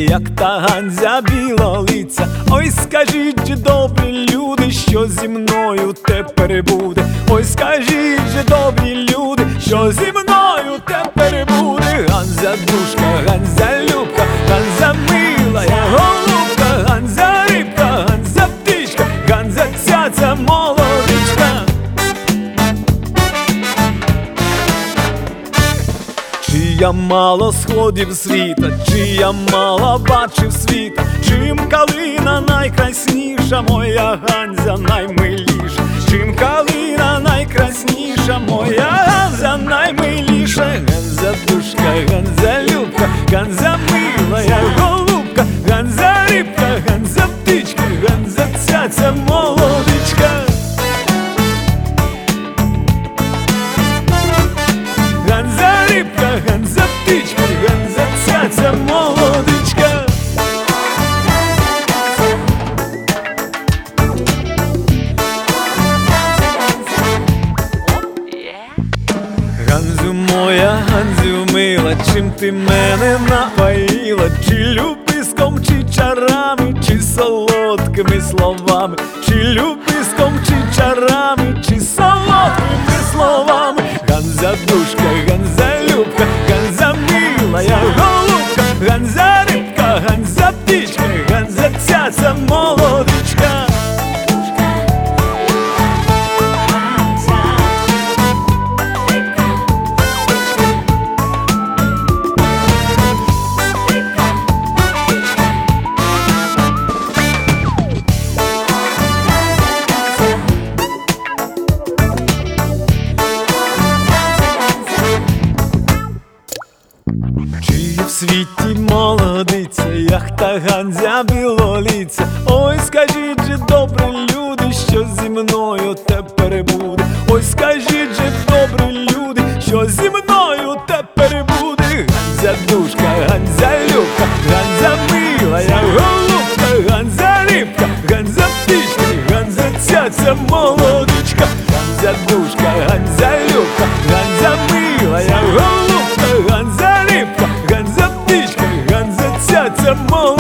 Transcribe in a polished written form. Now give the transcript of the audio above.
як та Ганзя білолиця. Ой, скажіть же, добрі люди, що зі мною тепер буде. Ой, скажіть же, добрі люди, що зі мною тепер буде. Ганзя душка, Ганзя любка, Ганзя мила, я голубка, Ганзя рибка, Ганзя птичка, Ганзя цяця молодичка. Чи я мало сходів світа, чи я мало бачив світа, чим калина найкрасніша, моя Ганзя наймиліша, чим калина найкрасніша, моя Ганзя наймиліша. Ганзя душка, Ганзя любка, Ганзя мила, я голубка, Ганзя рибка, Ганзя птичка, Ганзя цяця молодичка. Ганзя рибка, Ганзя птичка, Ганзя цяця молодичка. Ганзю моя, Ганзю мила, чим ти мене напоїла? Чи любиском, чи чарами, чи солодкими словами? Чи любиском, чи чарами, чи солодкими словами? Ганзя душка, Ганзя любка, Ганзя мила, я голубка, Ганзя рибка, Ганзя птичка, Ганзя цяця молодичка. Чи є в світі молодиця, як та Ганзя білолиця? Ой, скажіть же, добрі люди, що зі мною тепер буде. Ой, скажіть же, добрі люди, що зі мною тепер буде. Ганзя душка, Ганзя любка, Ганзя мила, я голубка, Ганзя рибка, Ганзя птичка, Ганзя цяця молодичка. Ганзя душка, Ганзя любка, Ганзя мила, я голубка, Ганзя рибка, Ганзя птичка, Ганзя цяця молодичка.